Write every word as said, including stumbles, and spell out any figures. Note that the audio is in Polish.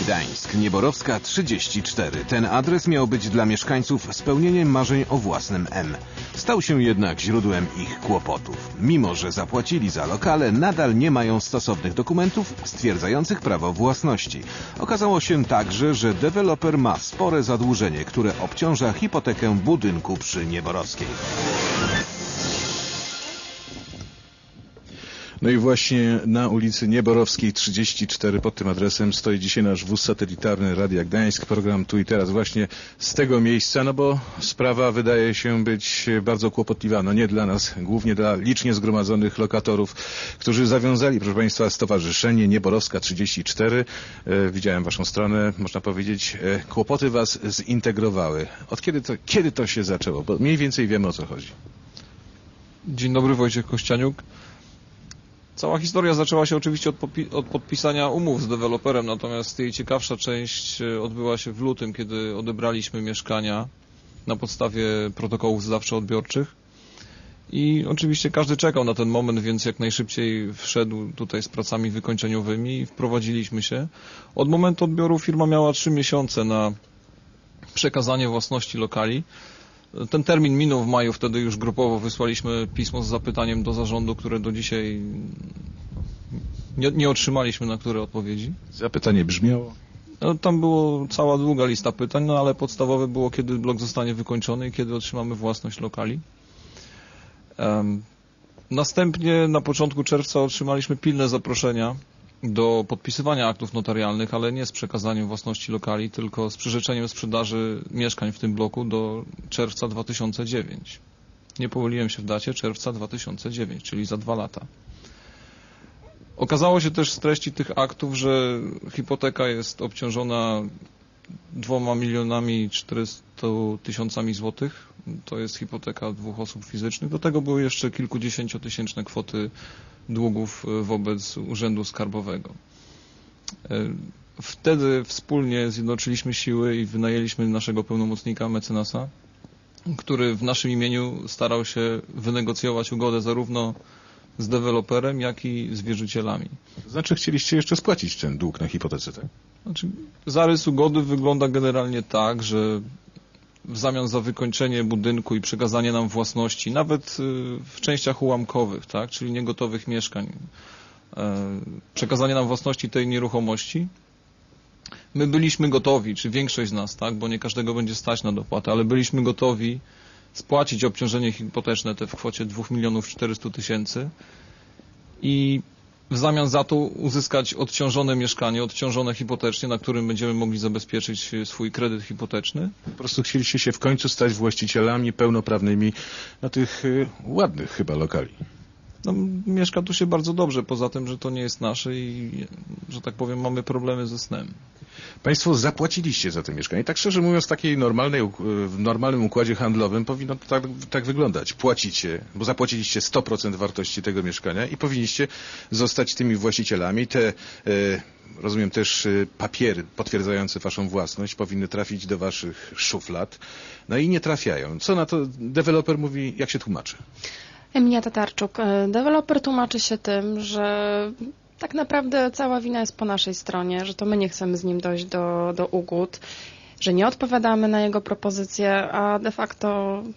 Gdańsk, Nieborowska trzydzieści cztery. Ten adres miał być dla mieszkańców spełnieniem marzeń o własnym M. Stał się jednak źródłem ich kłopotów. Mimo że zapłacili za lokale, nadal nie mają stosownych dokumentów stwierdzających prawo własności. Okazało się także, że deweloper ma spore zadłużenie, które obciąża hipotekę budynku przy Nieborowskiej. No i właśnie na ulicy Nieborowskiej trzydzieści cztery pod tym adresem stoi dzisiaj nasz wóz satelitarny Radia Gdańsk. Program Tu i Teraz właśnie z tego miejsca, no bo sprawa wydaje się być bardzo kłopotliwa. No nie dla nas, głównie dla licznie zgromadzonych lokatorów, którzy zawiązali, proszę Państwa, stowarzyszenie Nieborowska trzydzieści cztery. E, widziałem Waszą stronę, można powiedzieć, e, kłopoty Was zintegrowały. Od kiedy to, kiedy to się zaczęło? Bo mniej więcej wiemy, o co chodzi. Dzień dobry, Wojciech Kościaniuk. Cała historia zaczęła się oczywiście od, od podpisania umów z deweloperem, natomiast jej ciekawsza część odbyła się w lutym, kiedy odebraliśmy mieszkania na podstawie protokołów zdawczo-odbiorczych. I oczywiście każdy czekał na ten moment, więc jak najszybciej wszedł tutaj z pracami wykończeniowymi i wprowadziliśmy się. Od momentu odbioru firma miała trzy miesiące na przekazanie własności lokali. Ten termin minął w maju, wtedy już grupowo wysłaliśmy pismo z zapytaniem do zarządu, które do dzisiaj nie, nie otrzymaliśmy na które odpowiedzi. Zapytanie brzmiało? No, tam było cała długa lista pytań, no ale podstawowe było, kiedy blok zostanie wykończony i kiedy otrzymamy własność lokali. Um, następnie na początku czerwca otrzymaliśmy pilne zaproszenia do podpisywania aktów notarialnych, ale nie z przekazaniem własności lokali, tylko z przyrzeczeniem sprzedaży mieszkań w tym bloku do czerwca dwa tysiące dziewiątego. Nie pomyliłem się w dacie, czerwca dwa tysiące dziewiątego, czyli za dwa lata. Okazało się też z treści tych aktów, że hipoteka jest obciążona dwoma milionami czterystu tysiącami złotych. To jest hipoteka dwóch osób fizycznych. Do tego były jeszcze kilkudziesięciotysięczne kwoty długów wobec Urzędu Skarbowego. Wtedy wspólnie zjednoczyliśmy siły i wynajęliśmy naszego pełnomocnika, mecenasa, który w naszym imieniu starał się wynegocjować ugodę zarówno z deweloperem, jak i z wierzycielami. To znaczy chcieliście jeszcze spłacić ten dług na hipotece, tak? Znaczy, zarys ugody wygląda generalnie tak, że w zamian za wykończenie budynku i przekazanie nam własności, nawet w częściach ułamkowych, tak, czyli niegotowych mieszkań, przekazanie nam własności tej nieruchomości, my byliśmy gotowi, czy większość z nas, tak, bo nie każdego będzie stać na dopłatę, ale byliśmy gotowi spłacić obciążenie hipoteczne te w kwocie dwóch milionów czterystu tysięcy i w zamian za to uzyskać odciążone mieszkanie, odciążone hipotecznie, na którym będziemy mogli zabezpieczyć swój kredyt hipoteczny. Po prostu chcieliście się w końcu stać właścicielami pełnoprawnymi na tych y, ładnych chyba lokali. No, mieszka tu się bardzo dobrze, poza tym, że to nie jest nasze i, że tak powiem, mamy problemy ze snem. Państwo zapłaciliście za te mieszkanie. Tak szczerze mówiąc, w takiej normalnej, w normalnym układzie handlowym powinno to tak, tak wyglądać. Płacicie, bo zapłaciliście sto procent wartości tego mieszkania i powinniście zostać tymi właścicielami. Te, e, rozumiem, też e, papiery potwierdzające waszą własność powinny trafić do waszych szuflad. No i nie trafiają. Co na to deweloper mówi, jak się tłumaczy? Emilia Tatarczuk. Deweloper tłumaczy się tym, że tak naprawdę cała wina jest po naszej stronie, że to my nie chcemy z nim dojść do, do ugód, że nie odpowiadamy na jego propozycje, a de facto